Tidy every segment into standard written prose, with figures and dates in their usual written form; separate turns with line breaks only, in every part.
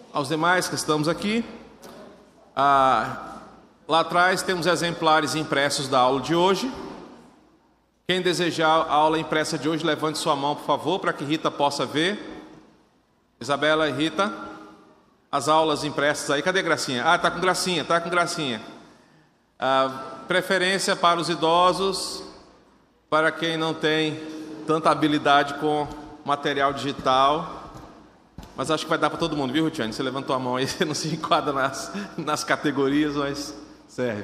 aos demais que estamos aqui. Lá atrás temos exemplares impressos da aula de hoje. Quem desejar a aula impressa de hoje, levante sua mão, por favor, para que Rita possa ver. Isabela e Rita, as aulas impressas aí. Cadê Gracinha? Está com Gracinha, está com Gracinha. Preferência para os idosos, para quem não tem tanta habilidade com material digital. Mas acho que vai dar para todo mundo, viu, Rutiane? Você levantou a mão aí, você não se enquadra nas categorias, mas serve.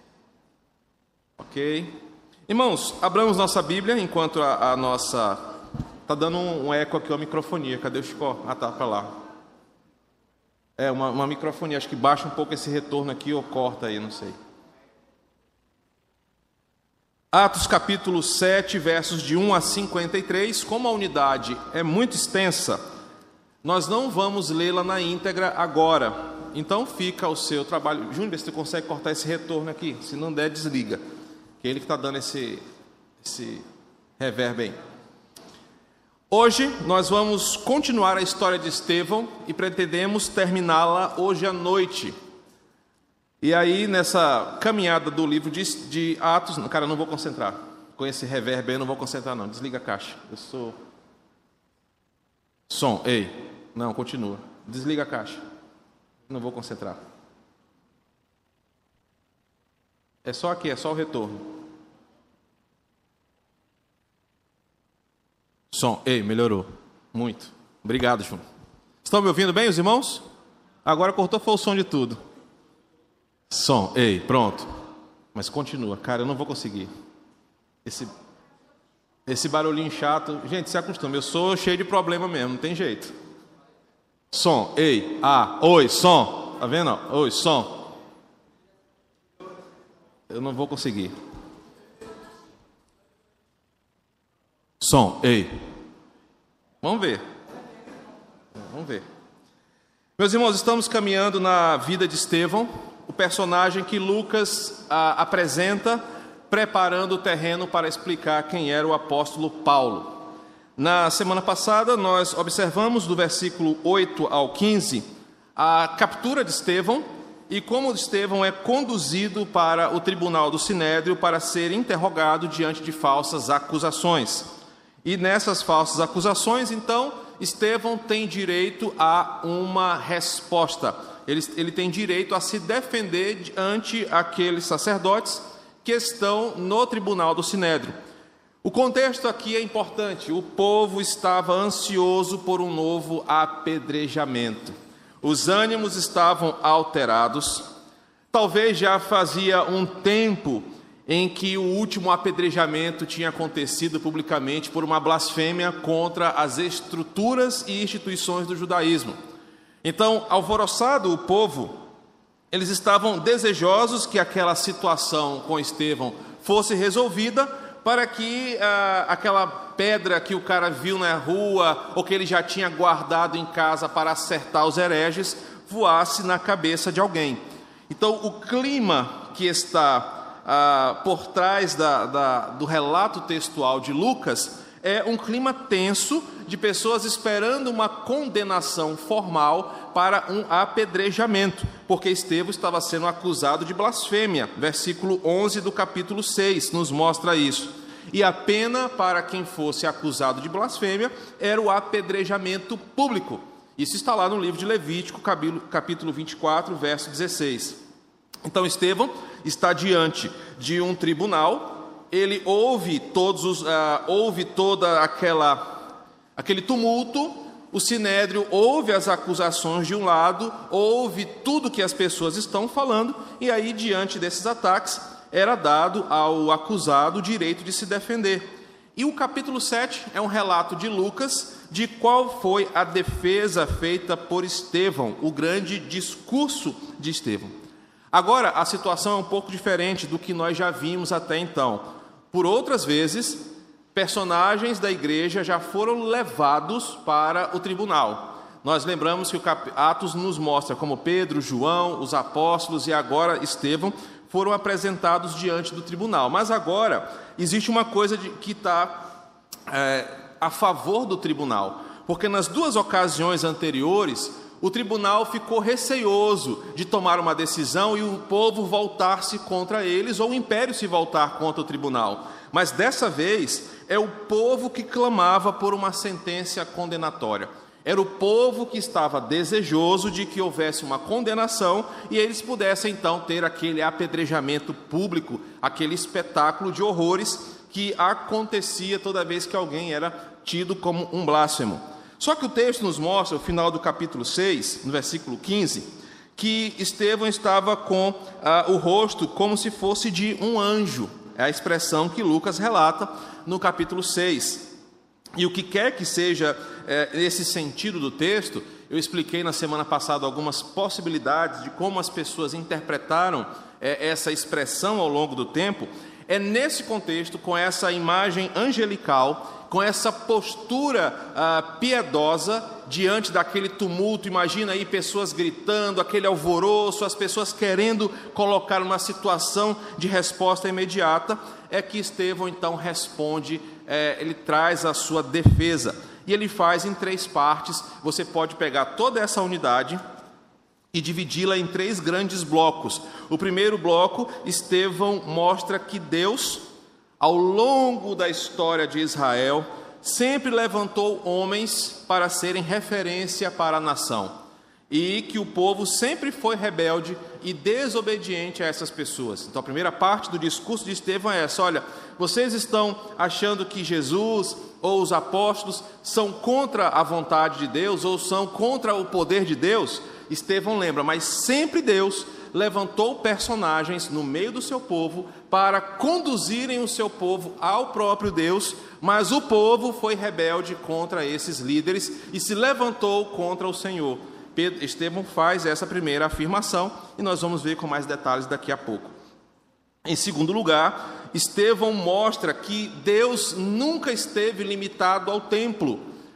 Ok. Irmãos, abramos nossa Bíblia enquanto a nossa... Está dando um eco aqui a microfonia. Cadê o Chicó? Tá para lá. Uma microfonia. Acho que baixa um pouco esse retorno aqui ou corta aí, não sei. Atos capítulo 7, versos de 1 a 53. Como a unidade é muito extensa, nós não vamos lê-la na íntegra agora. Então fica o seu trabalho. Júnior, se você consegue cortar esse retorno aqui. Se não der, desliga. Que é ele que está dando esse reverb aí. Hoje nós vamos continuar a história de Estevão e pretendemos terminá-la hoje à noite. E aí, nessa caminhada do livro de Atos... Cara, eu não vou concentrar. Com esse reverb aí eu não vou concentrar não. Desliga a caixa. Som, ei. Não, continua. Desliga a caixa. Não vou concentrar. É só aqui, é só o retorno. Som, ei, melhorou. Muito. Obrigado, João. Estão me ouvindo bem, os irmãos? Agora cortou, foi o som de tudo. Som, ei, pronto. Mas continua. Cara, eu não vou conseguir. Esse barulhinho chato. Gente, se acostume. Eu sou cheio de problema mesmo, não tem jeito. Som, ei, oi, som. Tá vendo? Oi, som. Eu não vou conseguir. Som, ei. Vamos ver. Meus irmãos, estamos caminhando na vida de Estevão, o personagem que Lucas apresenta, preparando o terreno para explicar quem era o apóstolo Paulo. Na semana passada, nós observamos do versículo 8 ao 15 a captura de Estevão e como Estevão é conduzido para o tribunal do Sinédrio para ser interrogado diante de falsas acusações. E nessas falsas acusações, então, Estevão tem direito a uma resposta. Ele tem direito a se defender ante aqueles sacerdotes que estão no tribunal do Sinédrio. O contexto aqui é importante. O povo estava ansioso por um novo apedrejamento. Os ânimos estavam alterados. Talvez já fazia um tempo em que o último apedrejamento tinha acontecido publicamente por uma blasfêmia contra as estruturas e instituições do judaísmo. Então, alvoroçado o povo, eles estavam desejosos que aquela situação com Estevão fosse resolvida para que aquela pedra que o cara viu na rua ou que ele já tinha guardado em casa para acertar os hereges voasse na cabeça de alguém. Então, o clima que está por trás do relato textual de Lucas é um clima tenso de pessoas esperando uma condenação formal para um apedrejamento, porque Estevão estava sendo acusado de blasfêmia. Versículo 11 do capítulo 6 nos mostra isso. E a pena para quem fosse acusado de blasfêmia era o apedrejamento público. Isso está lá no livro de Levítico, capítulo 24, verso 16. Então Estevão está diante de um tribunal, ele ouve aquele tumulto, o Sinédrio ouve as acusações de um lado, ouve tudo que as pessoas estão falando, e aí diante desses ataques era dado ao acusado o direito de se defender. E o capítulo 7 é um relato de Lucas de qual foi a defesa feita por Estevão, o grande discurso de Estevão. Agora, a situação é um pouco diferente do que nós já vimos até então. Por outras vezes, personagens da igreja já foram levados para o tribunal. Nós lembramos que o Atos nos mostra como Pedro, João, os apóstolos e agora Estevão foram apresentados diante do tribunal. Mas agora existe uma coisa que está a favor do tribunal, porque nas duas ocasiões anteriores, o tribunal ficou receoso de tomar uma decisão e o povo voltar-se contra eles, ou o império se voltar contra o tribunal. Mas dessa vez, é o povo que clamava por uma sentença condenatória. Era o povo que estava desejoso de que houvesse uma condenação e eles pudessem então ter aquele apedrejamento público, aquele espetáculo de horrores que acontecia toda vez que alguém era tido como um blasfemo. Só que o texto nos mostra, no final do capítulo 6, no versículo 15, que Estevão estava com o rosto como se fosse de um anjo. É a expressão que Lucas relata no capítulo 6. E o que quer que seja esse sentido do texto, eu expliquei na semana passada algumas possibilidades de como as pessoas interpretaram essa expressão ao longo do tempo. É nesse contexto, com essa imagem angelical, com essa postura piedosa diante daquele tumulto. Imagina aí pessoas gritando, aquele alvoroço, as pessoas querendo colocar uma situação de resposta imediata, é que Estevão então responde, ele traz a sua defesa. E ele faz em 3 partes. Você pode pegar toda essa unidade e dividi-la em 3 grandes blocos. O primeiro bloco, Estevão mostra que Deus, ao longo da história de Israel, sempre levantou homens para serem referência para a nação, e que o povo sempre foi rebelde e desobediente a essas pessoas. Então a primeira parte do discurso de Estevão é essa: olha, vocês estão achando que Jesus ou os apóstolos são contra a vontade de Deus, ou são contra o poder de Deus? Estevão lembra, mas sempre Deus levantou personagens no meio do seu povo para conduzirem o seu povo ao próprio Deus, mas o povo foi rebelde contra esses líderes e se levantou contra o Senhor. Estevão faz essa primeira afirmação e nós vamos ver com mais detalhes daqui a pouco. Em segundo lugar, Estevão mostra que Deus nunca esteve limitado ao templo.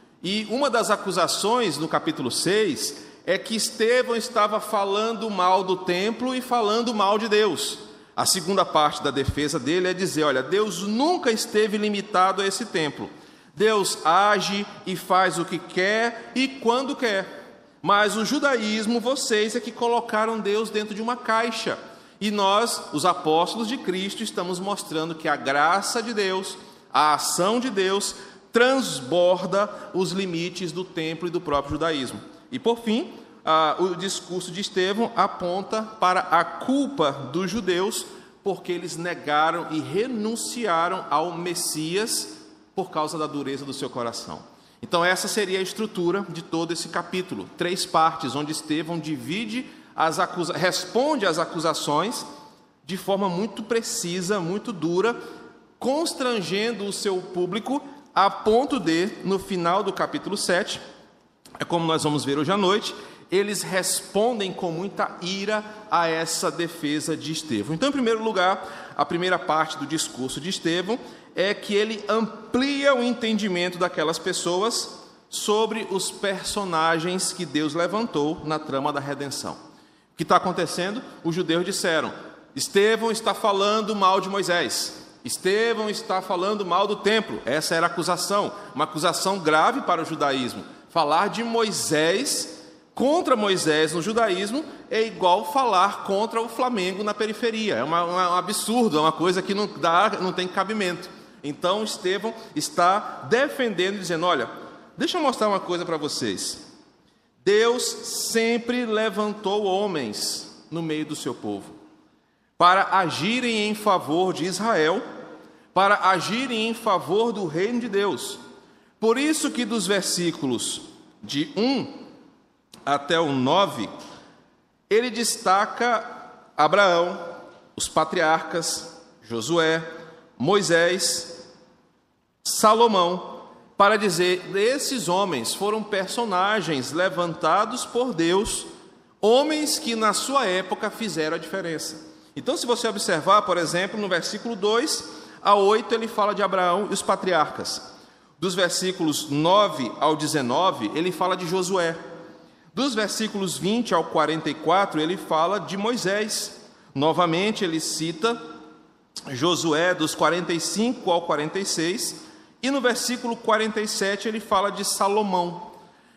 E uma das acusações no capítulo 6 é que Estevão estava falando mal do templo e falando mal de Deus. A segunda parte da defesa dele é dizer, olha, Deus nunca esteve limitado a esse templo. Deus age e faz o que quer e quando quer. Mas o judaísmo, vocês é que colocaram Deus dentro de uma caixa. E nós, os apóstolos de Cristo, estamos mostrando que a graça de Deus, a ação de Deus, transborda os limites do templo e do próprio judaísmo. E por fim, o discurso de Estevão aponta para a culpa dos judeus, porque eles negaram e renunciaram ao Messias por causa da dureza do seu coração. Então essa seria a estrutura de todo esse capítulo, 3 partes, onde Estevão responde às acusações de forma muito precisa, muito dura, constrangendo o seu público a ponto de, no final do capítulo 7, é como nós vamos ver hoje à noite, eles respondem com muita ira a essa defesa de Estevão. Então, em primeiro lugar, a primeira parte do discurso de Estevão é que ele amplia o entendimento daquelas pessoas sobre os personagens que Deus levantou na trama da redenção. O que está acontecendo? Os judeus disseram, Estevão está falando mal de Moisés, Estevão está falando mal do templo. Essa era a acusação, uma acusação grave para o judaísmo. Falar de Moisés, contra Moisés no judaísmo, é igual falar contra o Flamengo na periferia. É um absurdo, é uma coisa que não tem cabimento. Então Estevão está defendendo, dizendo, olha, deixa eu mostrar uma coisa para vocês. Deus sempre levantou homens no meio do seu povo, para agirem em favor de Israel, para agirem em favor do reino de Deus. Por isso que dos versículos de 1 até o 9, ele destaca Abraão, os patriarcas, Josué, Moisés, Salomão, para dizer, esses homens foram personagens levantados por Deus, homens que na sua época fizeram a diferença. Então, se você observar, por exemplo, no versículo 2 a 8, ele fala de Abraão e os patriarcas. Dos versículos 9 ao 19, ele fala de Josué. Dos versículos 20 ao 44, ele fala de Moisés. Novamente, ele cita Josué dos 45 ao 46, e no versículo 47 ele fala de Salomão.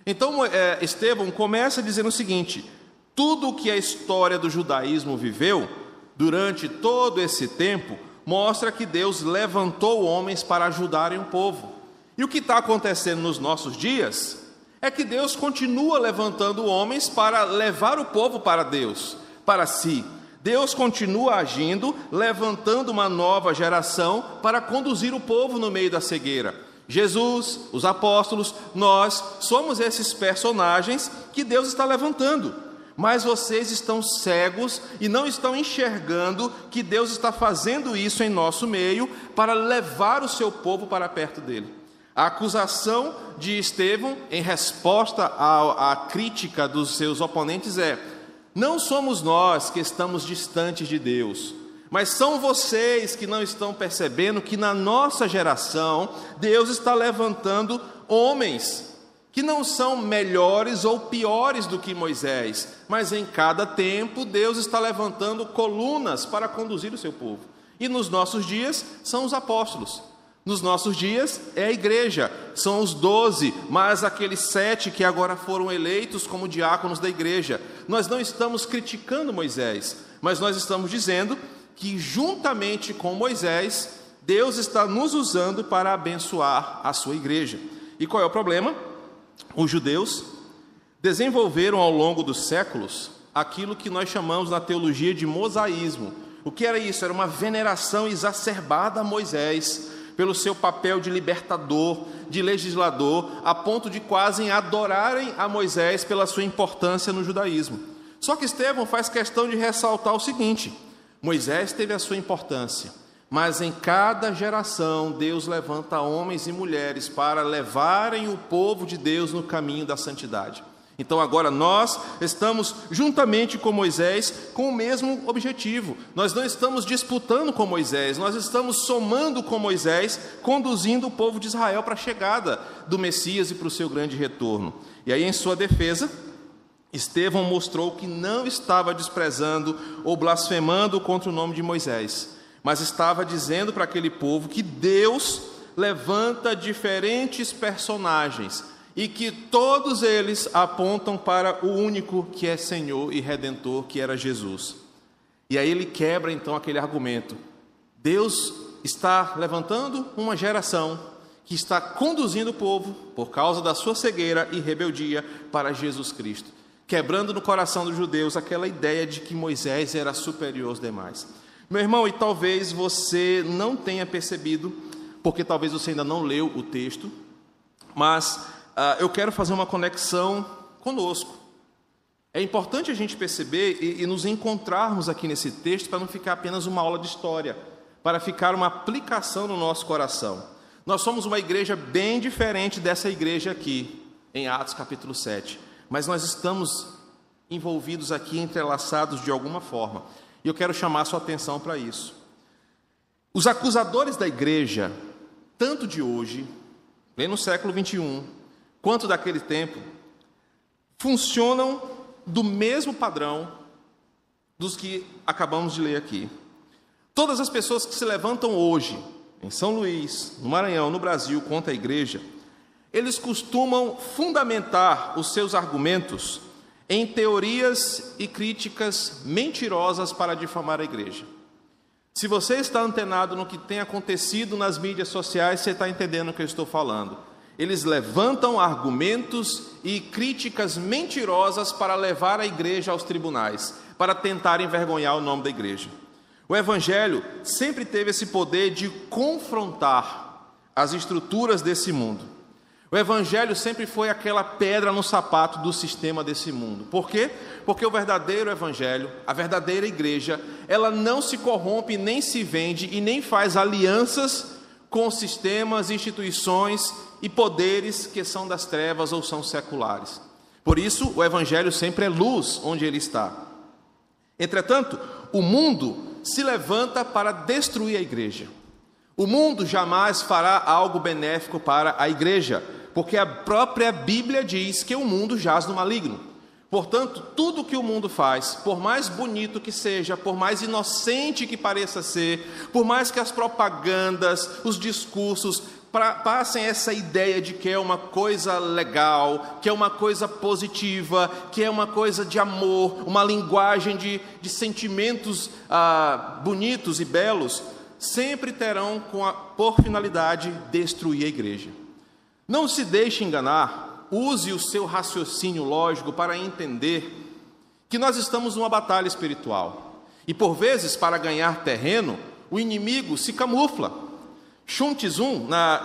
Então Estevão começa dizendo o seguinte: tudo o que a história do judaísmo viveu durante todo esse tempo mostra que Deus levantou homens para ajudarem o povo. E o que está acontecendo nos nossos dias é que Deus continua levantando homens para levar o povo para Deus, para si. Deus continua agindo, levantando uma nova geração para conduzir o povo no meio da cegueira. Jesus, os apóstolos, nós somos esses personagens que Deus está levantando. Mas vocês estão cegos e não estão enxergando que Deus está fazendo isso em nosso meio para levar o seu povo para perto dele. A acusação de Estevão, em resposta à crítica dos seus oponentes, é: não somos nós que estamos distantes de Deus, mas são vocês que não estão percebendo que na nossa geração Deus está levantando homens que não são melhores ou piores do que Moisés, mas em cada tempo Deus está levantando colunas para conduzir o seu povo. E nos nossos dias são os apóstolos. Nos nossos dias é a igreja, são os 12, mais aqueles 7 que agora foram eleitos como diáconos da igreja. Nós não estamos criticando Moisés, mas nós estamos dizendo que juntamente com Moisés, Deus está nos usando para abençoar a sua igreja. E qual é o problema? Os judeus desenvolveram ao longo dos séculos aquilo que nós chamamos na teologia de mosaísmo. O que era isso? Era uma veneração exacerbada a Moisés, pelo seu papel de libertador, de legislador, a ponto de quase adorarem a Moisés pela sua importância no judaísmo. Só que Estevão faz questão de ressaltar o seguinte: Moisés teve a sua importância, mas em cada geração Deus levanta homens e mulheres para levarem o povo de Deus no caminho da santidade. Então agora nós estamos juntamente com Moisés com o mesmo objetivo. Nós não estamos disputando com Moisés, nós estamos somando com Moisés, conduzindo o povo de Israel para a chegada do Messias e para o seu grande retorno. E aí, em sua defesa, Estevão mostrou que não estava desprezando ou blasfemando contra o nome de Moisés, mas estava dizendo para aquele povo que Deus levanta diferentes personagens e que todos eles apontam para o único que é Senhor e Redentor, que era Jesus. E aí ele quebra então aquele argumento. Deus está levantando uma geração que está conduzindo o povo, por causa da sua cegueira e rebeldia, para Jesus Cristo, quebrando no coração dos judeus aquela ideia de que Moisés era superior aos demais. Meu irmão, e talvez você não tenha percebido, porque talvez você ainda não leu o texto, mas eu quero fazer uma conexão conosco. É importante a gente perceber e nos encontrarmos aqui nesse texto para não ficar apenas uma aula de história, para ficar uma aplicação no nosso coração. Nós somos uma igreja bem diferente dessa igreja aqui, em Atos capítulo 7, mas nós estamos envolvidos aqui, entrelaçados de alguma forma, e eu quero chamar a sua atenção para isso. Os acusadores da igreja, tanto de hoje, bem no século 21, quanto daquele tempo, funcionam do mesmo padrão dos que acabamos de ler aqui. Todas as pessoas que se levantam hoje, em São Luís, no Maranhão, no Brasil, contra a igreja, eles costumam fundamentar os seus argumentos em teorias e críticas mentirosas para difamar a igreja. Se você está antenado no que tem acontecido nas mídias sociais, você está entendendo o que eu estou falando. Eles levantam argumentos e críticas mentirosas para levar a igreja aos tribunais, para tentar envergonhar o nome da igreja. O Evangelho sempre teve esse poder de confrontar as estruturas desse mundo. O Evangelho sempre foi aquela pedra no sapato do sistema desse mundo. Por quê? Porque o verdadeiro Evangelho, a verdadeira igreja, ela não se corrompe, nem se vende e nem faz alianças com sistemas, instituições e poderes que são das trevas ou são seculares. Por isso, o Evangelho sempre é luz onde ele está. Entretanto, o mundo se levanta para destruir a igreja. O mundo jamais fará algo benéfico para a igreja, porque a própria Bíblia diz que o mundo jaz no maligno. Portanto, tudo que o mundo faz, por mais bonito que seja, por mais inocente que pareça ser, por mais que as propagandas, os discursos passem essa ideia de que é uma coisa legal, que é uma coisa positiva, que é uma coisa de amor, uma linguagem de sentimentos bonitos e belos, sempre terão por finalidade destruir a igreja. Não se deixe enganar, use o seu raciocínio lógico para entender que nós estamos numa batalha espiritual. E por vezes, para ganhar terreno, o inimigo se camufla. Sun Tzu,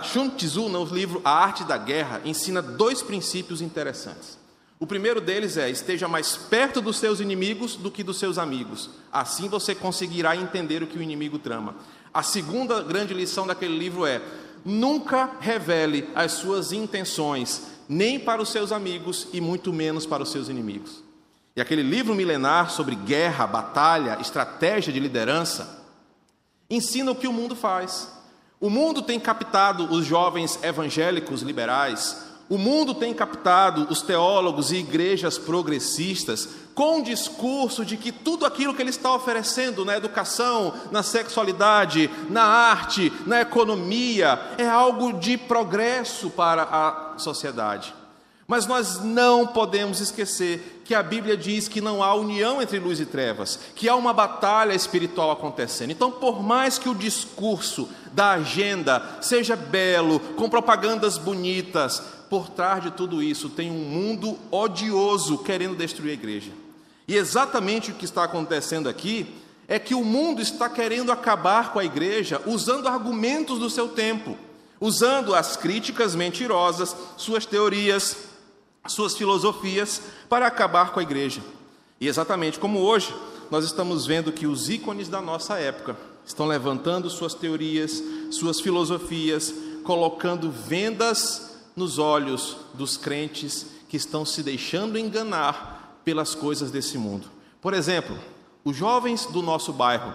no livro A Arte da Guerra, ensina 2 princípios interessantes. O primeiro deles é: esteja mais perto dos seus inimigos do que dos seus amigos. Assim você conseguirá entender o que o inimigo trama. A segunda grande lição daquele livro é: nunca revele as suas intenções, nem para os seus amigos e muito menos para os seus inimigos. E aquele livro milenar sobre guerra, batalha, estratégia de liderança, ensina o que o mundo faz. O mundo tem captado os jovens evangélicos liberais, o mundo tem captado os teólogos e igrejas progressistas com o discurso de que tudo aquilo que ele está oferecendo na educação, na sexualidade, na arte, na economia, é algo de progresso para a sociedade. Mas nós não podemos esquecer que a Bíblia diz que não há união entre luz e trevas, que há uma batalha espiritual acontecendo. Então, por mais que o discurso da agenda seja belo, com propagandas bonitas, por trás de tudo isso tem um mundo odioso querendo destruir a igreja. E exatamente o que está acontecendo aqui é que o mundo está querendo acabar com a igreja usando argumentos do seu tempo, usando as críticas mentirosas, suas teorias, suas filosofias, para acabar com a igreja. E exatamente como hoje, nós estamos vendo que os ícones da nossa época estão levantando suas teorias, suas filosofias, colocando vendas nos olhos dos crentes que estão se deixando enganar pelas coisas desse mundo. Por exemplo, os jovens do nosso bairro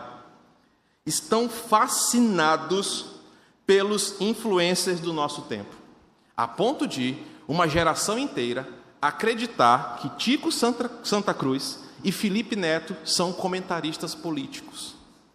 estão fascinados pelos influencers do nosso tempo, a ponto de uma geração inteira acreditar que Tico Santa Cruz e Felipe Neto são comentaristas políticos.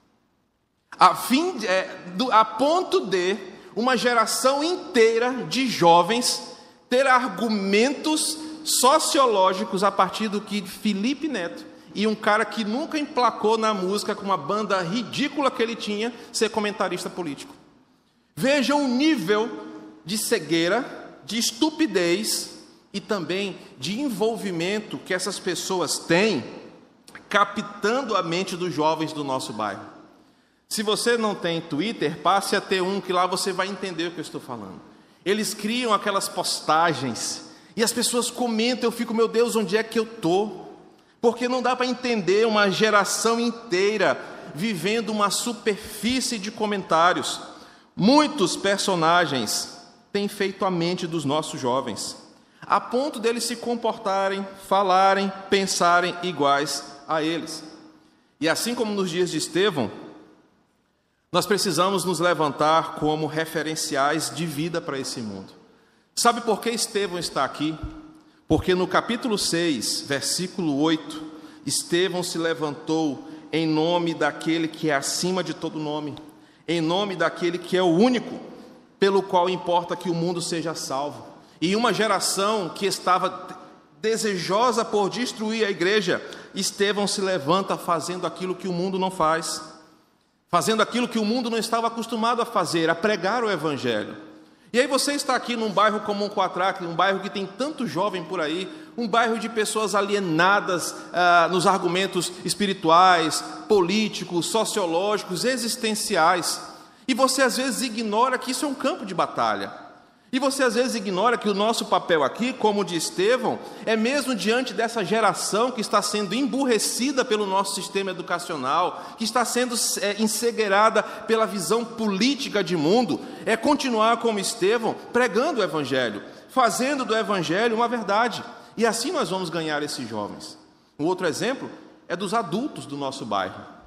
A ponto de uma geração inteira de jovens ter argumentos sociológicos a partir do que Felipe Neto e um cara que nunca emplacou na música com uma banda ridícula que ele tinha, ser comentarista político. Vejam o nível de cegueira, de estupidez e também de envolvimento que essas pessoas têm, captando a mente dos jovens do nosso bairro. Se você não tem Twitter, passe a ter um, que lá você vai entender o que eu estou falando. Eles criam aquelas postagens e as pessoas comentam, eu fico, meu Deus, onde é que eu estou? Porque não dá para entender uma geração inteira vivendo uma superfície de comentários. Muitos personagens têm feito a mente dos nossos jovens, a ponto deles se comportarem, falarem, pensarem iguais a eles. E assim como nos dias de Estevão, nós precisamos nos levantar como referenciais de vida para esse mundo. Sabe por que Estevão está aqui? Porque no capítulo 6, versículo 8, Estevão se levantou em nome daquele que é acima de todo nome, em nome daquele que é o único, pelo qual importa que o mundo seja salvo. E uma geração que estava desejosa por destruir a igreja, Estevão se levanta fazendo aquilo que o mundo não faz, fazendo aquilo que o mundo não estava acostumado a fazer, a pregar o evangelho. E aí você está aqui num bairro como um Coatraque, um bairro que tem tanto jovem por aí, um bairro de pessoas alienadas nos argumentos espirituais, políticos, sociológicos, existenciais. E você às vezes ignora que isso é um campo de batalha. E você às vezes ignora que o nosso papel aqui, como o de Estevão, é mesmo diante dessa geração que está sendo emburrecida pelo nosso sistema educacional, que está sendo encegueirada pela visão política de mundo, é continuar como Estevão, pregando o evangelho, fazendo do evangelho uma verdade. E assim nós vamos ganhar esses jovens. Um outro exemplo é dos adultos do nosso bairro.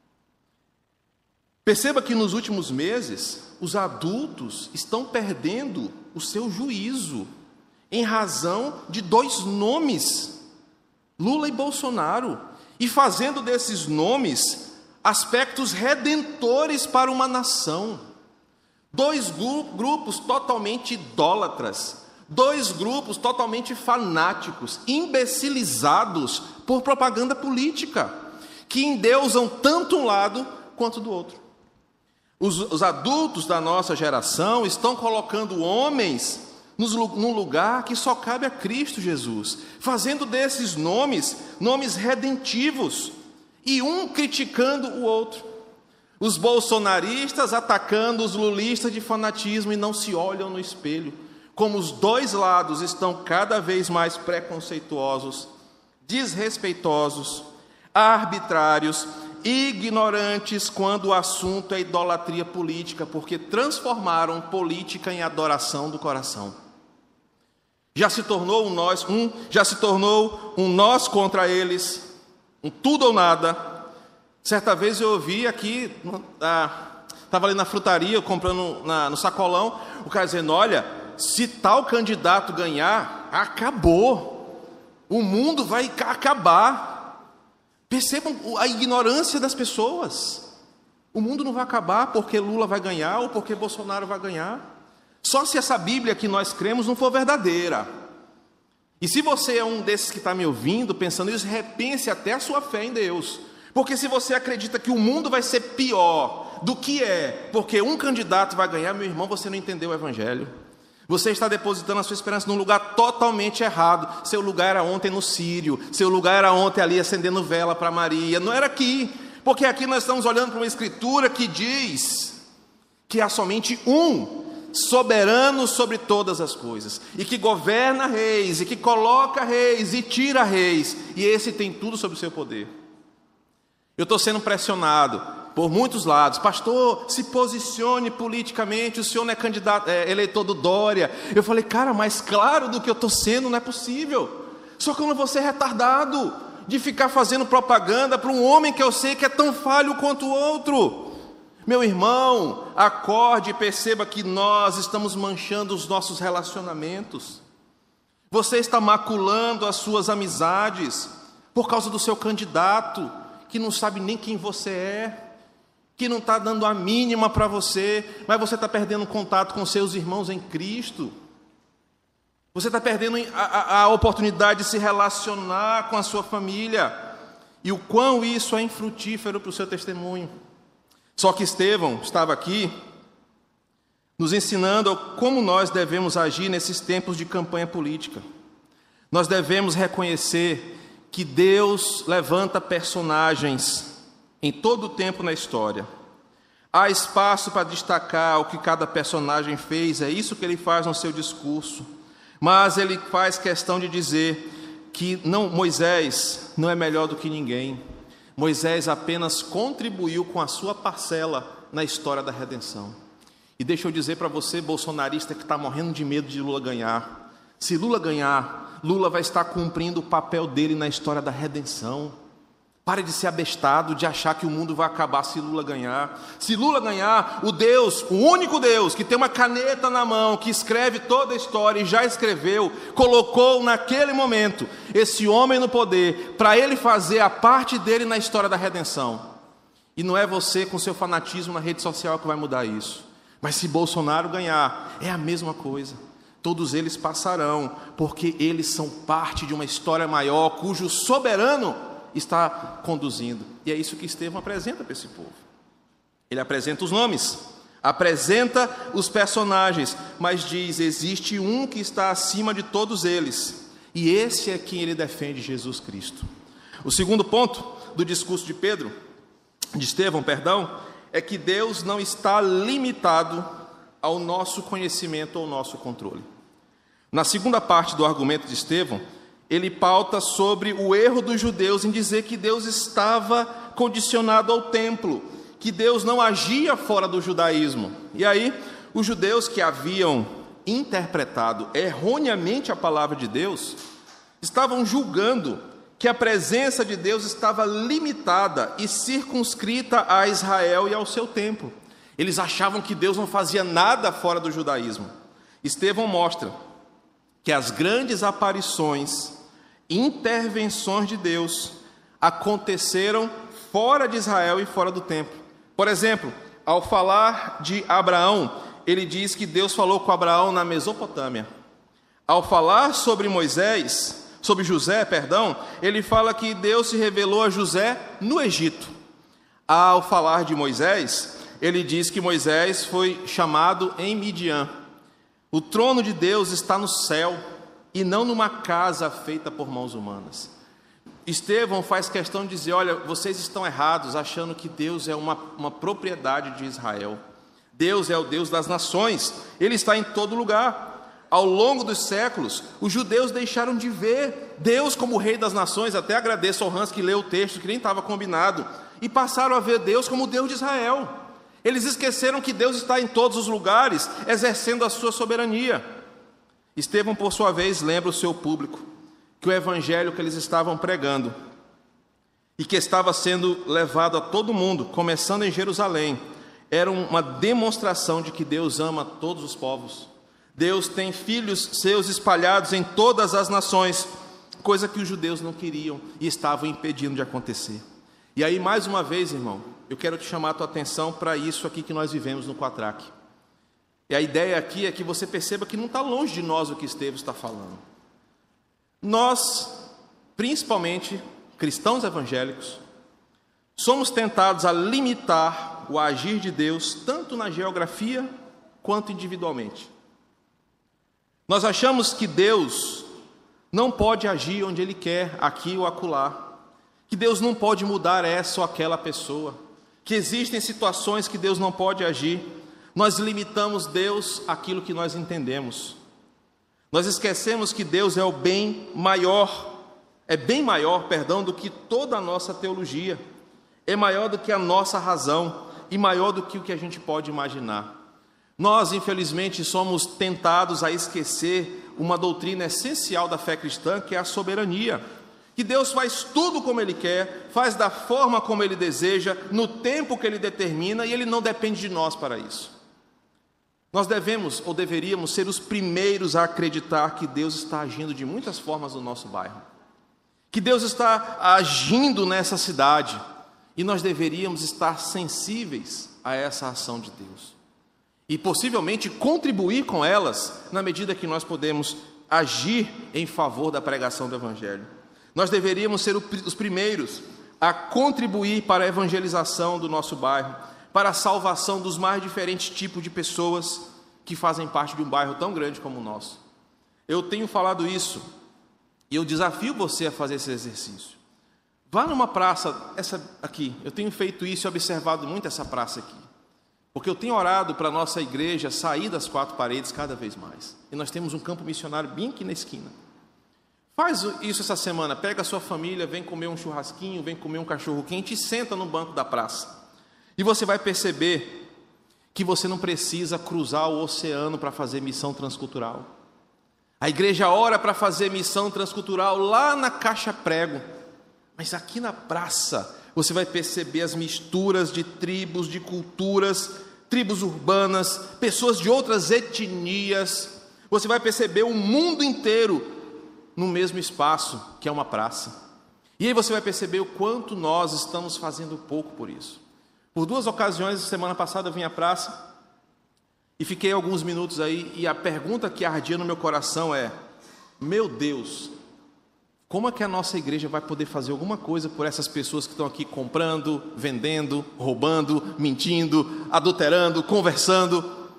Perceba que nos últimos meses, os adultos estão perdendo o seu juízo em razão de 2 nomes, Lula e Bolsonaro, e fazendo desses nomes aspectos redentores para uma nação. Dois grupos totalmente idólatras, dois grupos totalmente fanáticos, imbecilizados por propaganda política, que endeusam tanto um lado quanto do outro. Os adultos da nossa geração estão colocando homens num lugar que só cabe a Cristo Jesus, fazendo desses nomes redentivos, e um criticando o outro. Os bolsonaristas atacando os lulistas de fanatismo e não se olham no espelho. Como os dois lados estão cada vez mais preconceituosos, desrespeitosos, arbitrários, ignorantes quando o assunto é idolatria política, porque transformaram política em adoração do coração. Já se tornou um nós contra eles, um tudo ou nada. Certa vez eu ouvi aqui, estava ali na frutaria, comprando no sacolão, o cara dizendo: olha, se tal candidato ganhar, acabou, o mundo vai acabar. Percebam a ignorância das pessoas. O mundo não vai acabar porque Lula vai ganhar ou porque Bolsonaro vai ganhar. Só se essa Bíblia que nós cremos não for verdadeira. E se você é um desses que está me ouvindo, pensando isso, repense até a sua fé em Deus. Porque se você acredita que o mundo vai ser pior do que é, porque um candidato vai ganhar, meu irmão, você não entendeu o Evangelho. Você está depositando a sua esperança num lugar totalmente errado. Seu lugar era ontem no Sírio, seu lugar era ontem ali acendendo vela para Maria. Não era aqui, porque aqui nós estamos olhando para uma escritura que diz que há somente um soberano sobre todas as coisas, e que governa reis, e que coloca reis, e tira reis, e esse tem tudo sob o seu poder. Eu estou sendo pressionado por muitos lados: pastor, se posicione politicamente, o senhor não é candidato, eleitor do Dória. Eu falei: cara, mais claro do que eu estou sendo não é possível. Só que eu não vou ser retardado de ficar fazendo propaganda para um homem que eu sei que é tão falho quanto o outro. Meu irmão, acorde e perceba que nós estamos manchando os nossos relacionamentos. Você está maculando as suas amizades por causa do seu candidato, que não sabe nem quem você é, que não está dando a mínima para você, mas você está perdendo contato com seus irmãos em Cristo. Você está perdendo a oportunidade de se relacionar com a sua família, e o quão isso é infrutífero para o seu testemunho. Só que Estevão estava aqui nos ensinando como nós devemos agir nesses tempos de campanha política. Nós devemos reconhecer que Deus levanta personagens em todo o tempo na história. Há espaço para destacar o que cada personagem fez, é isso que ele faz no seu discurso. Mas ele faz questão de dizer que Moisés não é melhor do que ninguém. Moisés apenas contribuiu com a sua parcela na história da redenção. E deixa eu dizer para você, bolsonarista, que está morrendo de medo de Lula ganhar: se Lula ganhar, Lula vai estar cumprindo o papel dele na história da redenção. Pare de ser abestado, de achar que o mundo vai acabar se Lula ganhar. Se Lula ganhar, o único Deus que tem uma caneta na mão, que escreve toda a história e já escreveu, colocou naquele momento esse homem no poder, para ele fazer a parte dele na história da redenção. E não é você com seu fanatismo na rede social que vai mudar isso. Mas se Bolsonaro ganhar, é a mesma coisa. Todos eles passarão, porque eles são parte de uma história maior, cujo soberano está conduzindo. E é isso que Estevão apresenta para esse povo. Ele apresenta os nomes, apresenta os personagens, mas diz: existe um que está acima de todos eles, e esse é quem ele defende, Jesus Cristo. O segundo ponto do discurso de Estevão, é que Deus não está limitado ao nosso conhecimento ou ao nosso controle. Na segunda parte do argumento de Estevão, ele pauta sobre o erro dos judeus em dizer que Deus estava condicionado ao templo, que Deus não agia fora do judaísmo. E aí, os judeus que haviam interpretado erroneamente a palavra de Deus, estavam julgando que a presença de Deus estava limitada e circunscrita a Israel e ao seu templo. Eles achavam que Deus não fazia nada fora do judaísmo. Estevão mostra que as grandes aparições, intervenções de Deus aconteceram fora de Israel e fora do templo. Por exemplo, ao falar de Abraão, ele diz que Deus falou com Abraão na Mesopotâmia. Ao falar sobre José, ele fala que Deus se revelou a José no Egito. Ao falar de Moisés, ele diz que Moisés foi chamado em Midian. O trono de Deus está no céu e não numa casa feita por mãos humanas. Estevão faz questão de dizer: olha, vocês estão errados achando que Deus é uma propriedade de Israel. Deus é o Deus das nações, Ele está em todo lugar. Ao longo dos séculos, os judeus deixaram de ver Deus como Rei das nações. Até agradeço ao Hans que leu o texto, que nem estava combinado, e passaram a ver Deus como Deus de Israel. Eles esqueceram que Deus está em todos os lugares, exercendo a sua soberania. Estevão, por sua vez, lembra o seu público que o evangelho que eles estavam pregando e que estava sendo levado a todo mundo, começando em Jerusalém, era uma demonstração de que Deus ama todos os povos. Deus tem filhos seus espalhados em todas as nações, coisa que os judeus não queriam e estavam impedindo de acontecer. E aí, mais uma vez, irmão, eu quero te chamar a tua atenção para isso aqui que nós vivemos no Quatraque. E a ideia aqui é que você perceba que não está longe de nós o que Estevão está falando. Nós, principalmente cristãos evangélicos, somos tentados a limitar o agir de Deus, tanto na geografia quanto individualmente. Nós achamos que Deus não pode agir onde Ele quer, aqui ou acolá, que Deus não pode mudar essa ou aquela pessoa, que existem situações que Deus não pode agir. Nós limitamos Deus àquilo que nós entendemos. Nós esquecemos que Deus é bem maior do que toda a nossa teologia, é maior do que a nossa razão e maior do que o que a gente pode imaginar. Nós, infelizmente, somos tentados a esquecer uma doutrina essencial da fé cristã, que é a soberania. Que Deus faz tudo como Ele quer, faz da forma como Ele deseja, no tempo que Ele determina, e Ele não depende de nós para isso. Nós devemos ou deveríamos ser os primeiros a acreditar que Deus está agindo de muitas formas no nosso bairro, que Deus está agindo nessa cidade, e nós deveríamos estar sensíveis a essa ação de Deus. E possivelmente contribuir com elas na medida que nós podemos agir em favor da pregação do Evangelho. Nós deveríamos ser os primeiros a contribuir para a evangelização do nosso bairro, para a salvação dos mais diferentes tipos de pessoas que fazem parte de um bairro tão grande como o nosso. Eu tenho falado isso e eu desafio você a fazer esse exercício. Vá numa praça, essa aqui, eu tenho feito isso e observado muito essa praça aqui. Porque eu tenho orado para a nossa igreja sair das quatro paredes cada vez mais. E nós temos um campo missionário bem aqui na esquina. Faz isso essa semana, pega a sua família, vem comer um churrasquinho, vem comer um cachorro quente e senta no banco da praça. E você vai perceber que você não precisa cruzar o oceano para fazer missão transcultural. A igreja ora para fazer missão transcultural lá na Caixa Prego. Mas aqui na praça você vai perceber as misturas de tribos, de culturas, tribos urbanas, pessoas de outras etnias. Você vai perceber o mundo inteiro no mesmo espaço, que é uma praça. E aí você vai perceber o quanto nós estamos fazendo pouco por isso. Por 2 ocasiões, semana passada eu vim à praça e fiquei alguns minutos aí, e a pergunta que ardia no meu coração é: meu Deus, como é que a nossa igreja vai poder fazer alguma coisa por essas pessoas que estão aqui comprando, vendendo, roubando, mentindo, adulterando, conversando?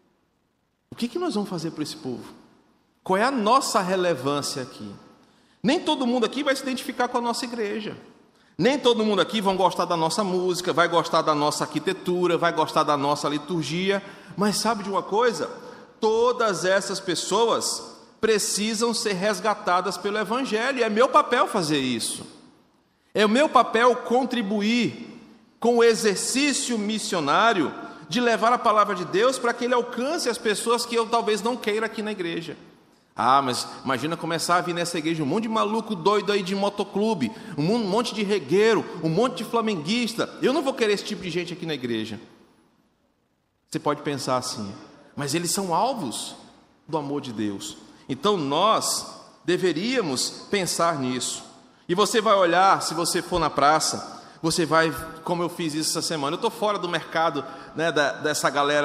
O que nós vamos fazer para esse povo? Qual é a nossa relevância aqui? Nem todo mundo aqui vai se identificar com a nossa igreja. Nem todo mundo aqui vai gostar da nossa música, vai gostar da nossa arquitetura, vai gostar da nossa liturgia. Mas sabe de uma coisa? Todas essas pessoas precisam ser resgatadas pelo Evangelho, e é meu papel fazer isso. É o meu papel contribuir com o exercício missionário de levar a palavra de Deus para que ele alcance as pessoas que eu talvez não queira aqui na igreja. Ah, mas imagina começar a vir nessa igreja um monte de maluco doido aí de motoclube, um monte de regueiro, um monte de flamenguista. Eu não vou querer esse tipo de gente aqui na igreja. Você pode pensar assim, mas eles são alvos do amor de Deus. Então nós deveríamos pensar nisso. E você vai olhar, se você for na praça, você vai, como eu fiz isso essa semana. Eu estou fora do mercado, né, dessa galera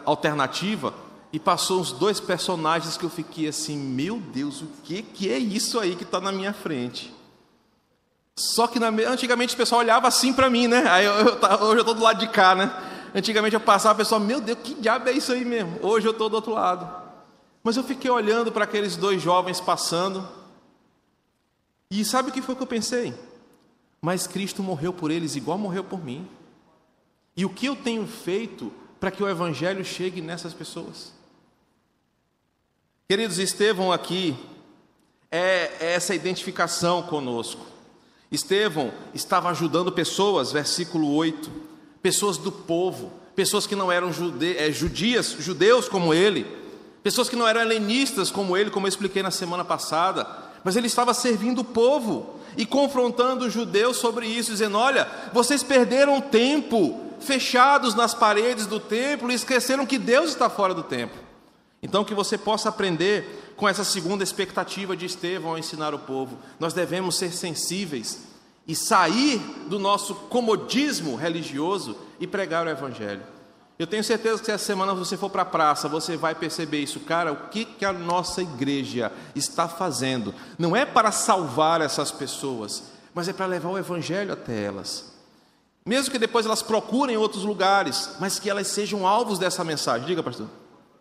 alternativa e passou uns 2 personagens que eu fiquei assim, meu Deus, o que é isso aí que está na minha frente? Só que antigamente o pessoal olhava assim para mim, né? Aí hoje eu estou do lado de cá, né? Antigamente eu passava, o pessoal, meu Deus, que diabo é isso aí mesmo? Hoje eu estou do outro lado. Mas eu fiquei olhando para aqueles 2 jovens passando, e sabe o que foi que eu pensei? Mas Cristo morreu por eles igual morreu por mim. E o que eu tenho feito para que o Evangelho chegue nessas pessoas? Queridos, Estevão aqui é essa identificação conosco. Estevão estava ajudando pessoas, versículo 8, pessoas do povo, pessoas que não eram judeus como ele, pessoas que não eram helenistas como ele, como eu expliquei na semana passada, mas ele estava servindo o povo e confrontando os judeus sobre isso, dizendo: olha, vocês perderam tempo fechados nas paredes do templo e esqueceram que Deus está fora do templo. Então, que você possa aprender com essa segunda expectativa de Estevão ao ensinar o povo. Nós devemos ser sensíveis e sair do nosso comodismo religioso e pregar o Evangelho. Eu tenho certeza que se essa semana você for para a praça, você vai perceber isso. Cara, o que a nossa igreja está fazendo? Não é para salvar essas pessoas, mas é para levar o Evangelho até elas. Mesmo que depois elas procurem outros lugares, mas que elas sejam alvos dessa mensagem. Diga, pastor.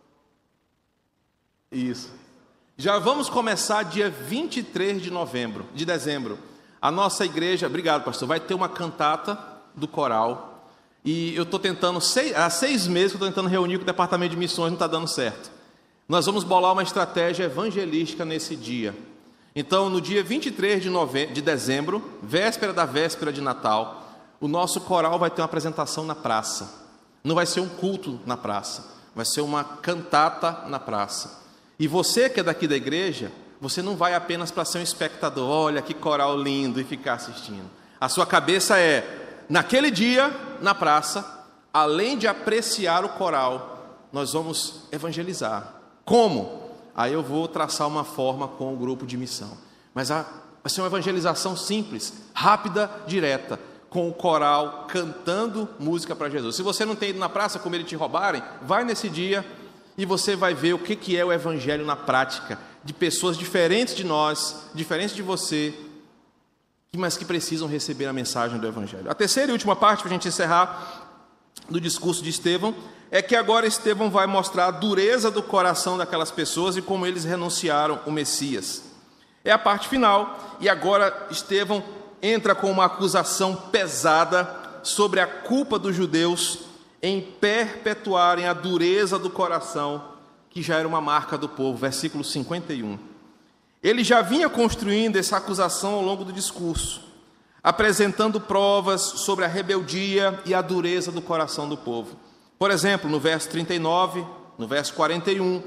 Isso. Já vamos começar dia 23 de dezembro. A nossa igreja, obrigado, pastor, vai ter uma cantata do coral. E eu estou tentando, há 6 meses que eu estou tentando reunir com o departamento de missões, não está dando certo. Nós vamos bolar uma estratégia evangelística nesse dia. Então, no dia 23 de dezembro, véspera da véspera de Natal, o nosso coral vai ter uma apresentação na praça. Não vai ser um culto na praça, vai ser uma cantata na praça. E você que é daqui da igreja, você não vai apenas para ser um espectador, olha que coral lindo, e ficar assistindo. A sua cabeça é, naquele dia, na praça, além de apreciar o coral, nós vamos evangelizar. Como? Aí eu vou traçar uma forma com o grupo de missão. Mas vai ser uma evangelização simples, rápida, direta, com o coral cantando música para Jesus. Se você não tem ido na praça com medo de te roubarem, vai nesse dia e você vai ver o que é o Evangelho na prática, de pessoas diferentes de nós, diferentes de você, mas que precisam receber a mensagem do Evangelho. A terceira e última parte, para a gente encerrar, do discurso de Estevão, é que agora Estevão vai mostrar a dureza do coração daquelas pessoas e como eles renunciaram o Messias. É a parte final, e agora Estevão entra com uma acusação pesada sobre a culpa dos judeus em perpetuarem a dureza do coração, que já era uma marca do povo, versículo 51. Ele já vinha construindo essa acusação ao longo do discurso, apresentando provas sobre a rebeldia e a dureza do coração do povo. Por exemplo, no verso 39, no verso 41,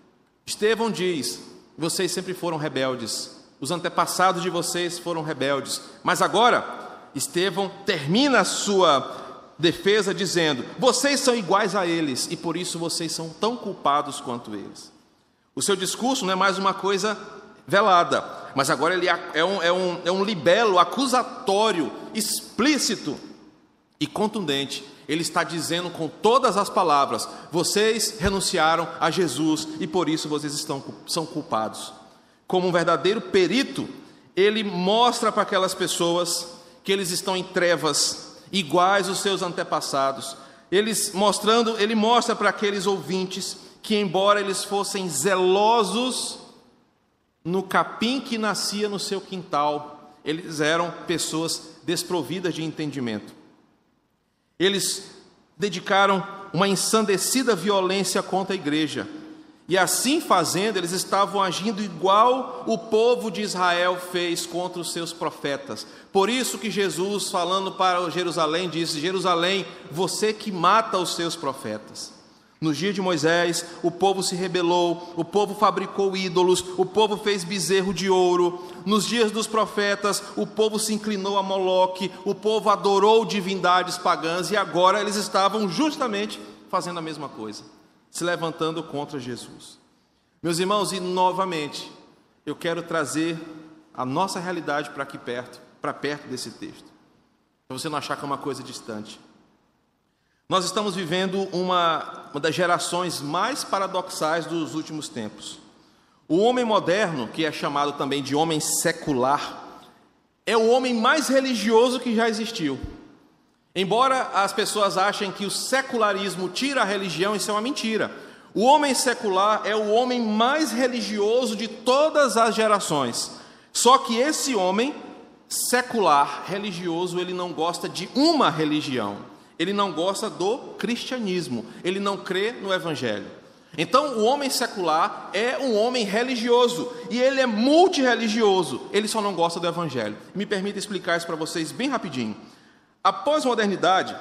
Estevão diz: vocês sempre foram rebeldes, os antepassados de vocês foram rebeldes, mas agora Estevão termina a sua defesa dizendo: vocês são iguais a eles e por isso vocês são tão culpados quanto eles. O seu discurso não é mais uma coisa velada, mas agora ele é um libelo acusatório, explícito e contundente. Ele está dizendo com todas as palavras: vocês renunciaram a Jesus e por isso vocês são culpados. Como um verdadeiro perito, ele mostra para aquelas pessoas que eles estão em trevas, iguais aos seus antepassados. Ele mostra para aqueles ouvintes que, embora eles fossem zelosos no capim que nascia no seu quintal, eles eram pessoas desprovidas de entendimento. Eles dedicaram uma ensandecida violência contra a igreja, e assim fazendo, eles estavam agindo igual o povo de Israel fez contra os seus profetas. Por isso que Jesus, falando para Jerusalém, disse: Jerusalém, você que mata os seus profetas. Nos dias de Moisés, o povo se rebelou, o povo fabricou ídolos, o povo fez bezerro de ouro. Nos dias dos profetas, o povo se inclinou a Moloque, o povo adorou divindades pagãs, e agora eles estavam justamente fazendo a mesma coisa, se levantando contra Jesus. Meus irmãos, e novamente, eu quero trazer a nossa realidade para aqui perto, para perto desse texto, para você não achar que é uma coisa distante. Nós estamos vivendo uma das gerações mais paradoxais dos últimos tempos. O homem moderno, que é chamado também de homem secular, é o homem mais religioso que já existiu. Embora as pessoas achem que o secularismo tira a religião, isso é uma mentira. O homem secular é o homem mais religioso de todas as gerações. Só que esse homem secular, religioso, ele não gosta de uma religião. Ele não gosta do cristianismo. Ele não crê no evangelho. Então, o homem secular é um homem religioso. E ele é multirreligioso. Ele só não gosta do evangelho. Me permita explicar isso para vocês bem rapidinho. A pós-modernidade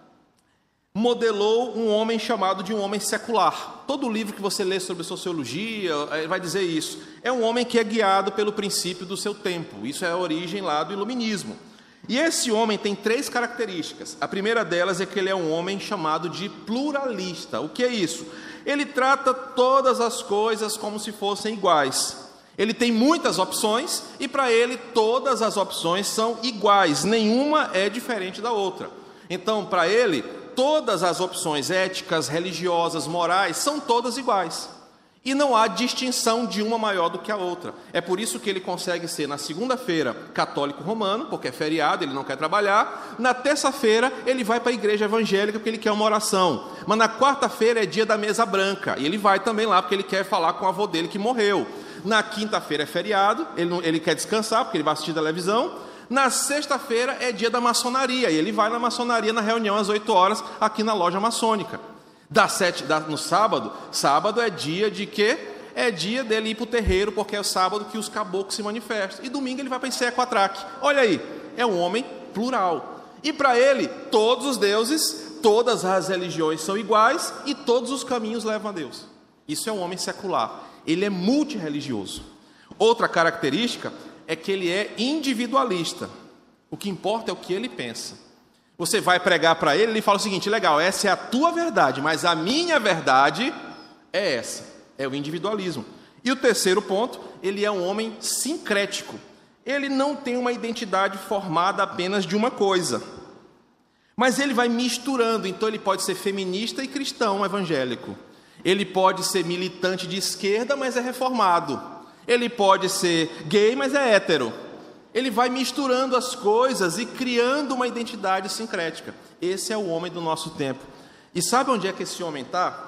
modelou um homem chamado de um homem secular. Todo livro que você lê sobre sociologia vai dizer isso. É um homem que é guiado pelo princípio do seu tempo. Isso é a origem lá do iluminismo. E esse homem tem 3 características. A primeira delas é que ele é um homem chamado de pluralista. O que é isso? Ele trata todas as coisas como se fossem iguais. Ele tem muitas opções e para ele todas as opções são iguais. Nenhuma é diferente da outra. Então, para ele, todas as opções éticas, religiosas, morais, são todas iguais. E não há distinção de uma maior do que a outra. É por isso que ele consegue ser, na segunda-feira, católico romano, porque é feriado, ele não quer trabalhar. Na terça-feira, ele vai para a igreja evangélica, porque ele quer uma oração. Mas na quarta-feira é dia da mesa branca, e ele vai também lá, porque ele quer falar com o avô dele que morreu. Na quinta-feira é feriado, ele quer descansar, porque ele vai assistir televisão. Na sexta-feira é dia da maçonaria, e ele vai na maçonaria na reunião às 8 horas, aqui na loja maçônica. No sábado é dia de quê? É dia dele ir para o terreiro, porque é o sábado que os caboclos se manifestam. E domingo ele vai para Enseia-Quatraque. Olha aí, é um homem plural. E para ele, todos os deuses, todas as religiões são iguais e todos os caminhos levam a Deus. Isso é um homem secular. Ele é multirreligioso. Outra característica é que ele é individualista. O que importa é o que ele pensa. Você vai pregar para ele, ele fala o seguinte: legal, essa é a tua verdade, mas a minha verdade é essa, é o individualismo. E o terceiro ponto, ele é um homem sincrético. Ele não tem uma identidade formada apenas de uma coisa, mas ele vai misturando. Então ele pode ser feminista e cristão evangélico. Ele pode ser militante de esquerda, mas é reformado. Ele pode ser gay, mas é hétero. Ele vai misturando as coisas e criando uma identidade sincrética. Esse é o homem do nosso tempo. E sabe onde é que esse homem está?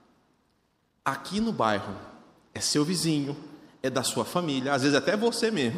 Aqui no bairro. É seu vizinho, é da sua família, às vezes até você mesmo.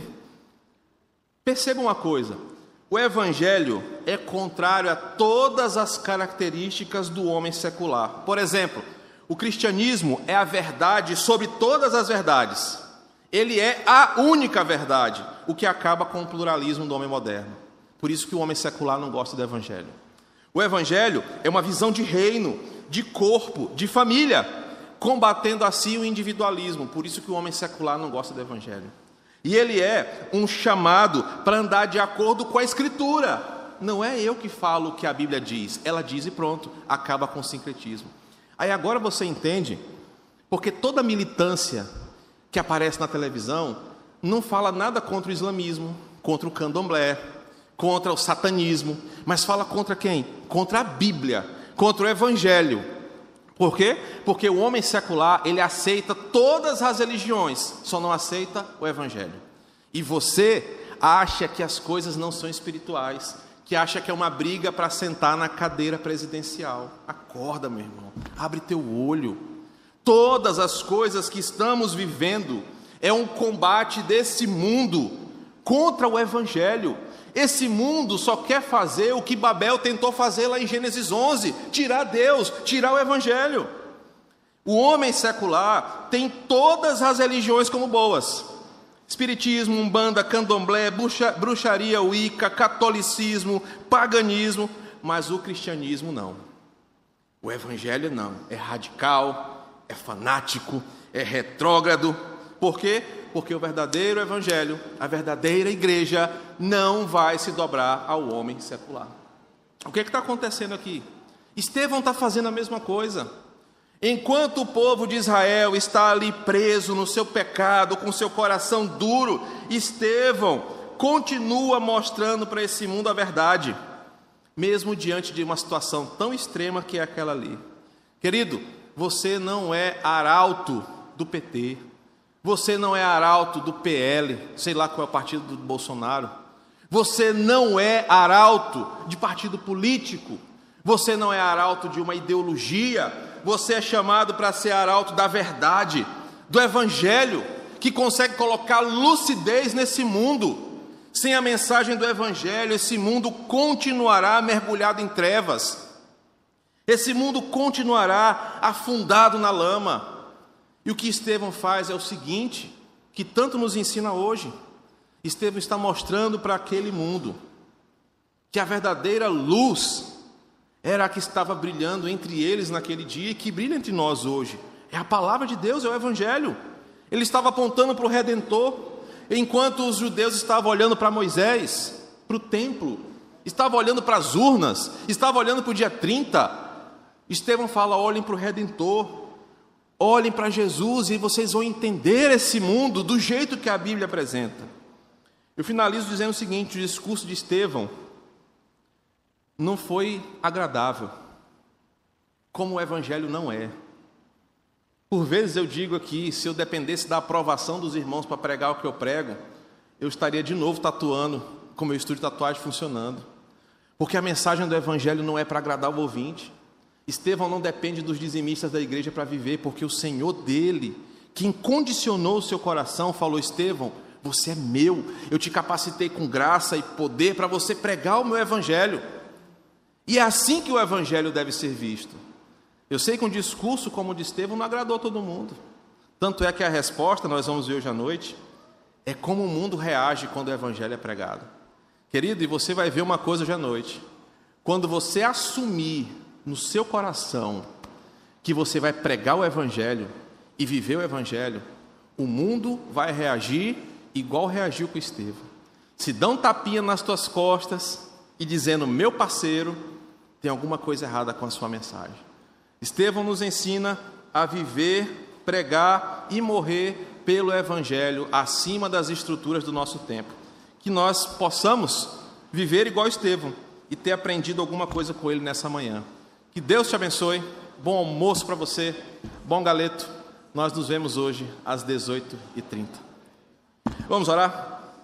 Perceba uma coisa: o evangelho é contrário a todas as características do homem secular. Por exemplo, o cristianismo é a verdade sobre todas as verdades. Ele é a única verdade, o que acaba com o pluralismo do homem moderno. Por isso que o homem secular não gosta do evangelho. O evangelho é uma visão de reino, de corpo, de família, combatendo assim o individualismo. Por isso que o homem secular não gosta do evangelho. E ele é um chamado para andar de acordo com a Escritura. Não é eu que falo o que a Bíblia diz, ela diz e pronto, acaba com o sincretismo. Aí agora você entende, porque toda militância que aparece na televisão não fala nada contra o islamismo, contra o candomblé, contra o satanismo, mas fala contra quem? Contra a Bíblia, contra o evangelho. Por quê? Porque o homem secular, ele aceita todas as religiões, só não aceita o evangelho. E você acha que as coisas não são espirituais, que acha que é uma briga para sentar na cadeira presidencial. Acorda, meu irmão, abre teu olho. Todas as coisas que estamos vivendo é um combate desse mundo contra o evangelho. Esse mundo só quer fazer o que Babel tentou fazer lá em Gênesis 11, tirar Deus, tirar o evangelho. O homem secular tem todas as religiões como boas: espiritismo, umbanda, candomblé, bruxaria, wicca, catolicismo, paganismo, mas o cristianismo não. O evangelho não, é radical, é fanático, é retrógrado. Por quê? Porque o verdadeiro evangelho, a verdadeira igreja, não vai se dobrar ao homem secular. O que está acontecendo aqui? Estevão está fazendo a mesma coisa. Enquanto o povo de Israel está ali preso no seu pecado, com seu coração duro, Estevão continua mostrando para esse mundo a verdade. mesmo diante de uma situação tão extrema que é aquela ali. Querido, você não é arauto do PT, você não é arauto do PL, sei lá qual é o partido do Bolsonaro, você não é arauto de partido político, você não é arauto de uma ideologia, você é chamado para ser arauto da verdade, do Evangelho, que consegue colocar lucidez nesse mundo. Sem a mensagem do Evangelho, esse mundo continuará mergulhado em trevas. Esse mundo continuará afundado na lama. E o que Estevão faz é o seguinte, que tanto nos ensina hoje. Estevão está mostrando para aquele mundo que a verdadeira luz era a que estava brilhando entre eles naquele dia e que brilha entre nós hoje. É a palavra de Deus, é o Evangelho. Ele estava apontando para o Redentor. Enquanto os judeus estavam olhando para Moisés, para o templo, estavam olhando para as urnas, estavam olhando para o dia 30, Estevão fala: olhem para o Redentor, olhem para Jesus e vocês vão entender esse mundo do jeito que a Bíblia apresenta. Eu finalizo dizendo o seguinte: o discurso de Estevão não foi agradável, como o Evangelho não é. Por vezes eu digo aqui, se eu dependesse da aprovação dos irmãos para pregar o que eu prego, eu estaria de novo tatuando, com o meu estúdio de tatuagem funcionando. Porque a mensagem do Evangelho não é para agradar o ouvinte. Estevão não depende dos dizimistas da igreja para viver, porque o Senhor dele, quem condicionou o seu coração, falou: Estevão, você é meu, eu te capacitei com graça e poder para você pregar o meu Evangelho. E é assim que o Evangelho deve ser visto. Eu sei que um discurso como o de Estevão não agradou a todo mundo. Tanto é que a resposta, nós vamos ver hoje à noite, é como o mundo reage quando o Evangelho é pregado. Querido, e você vai ver uma coisa hoje à noite. Quando você assumir no seu coração que você vai pregar o Evangelho e viver o Evangelho, o mundo vai reagir igual reagiu com Estevão. Se dão um tapinha nas tuas costas e dizendo: meu parceiro, tem alguma coisa errada com a sua mensagem. Estevão nos ensina a viver, pregar e morrer pelo Evangelho acima das estruturas do nosso tempo. Que nós possamos viver igual Estevão e ter aprendido alguma coisa com ele nessa manhã. Que Deus te abençoe, bom almoço para você, bom galeto. Nós nos vemos hoje às 18h30. Vamos orar?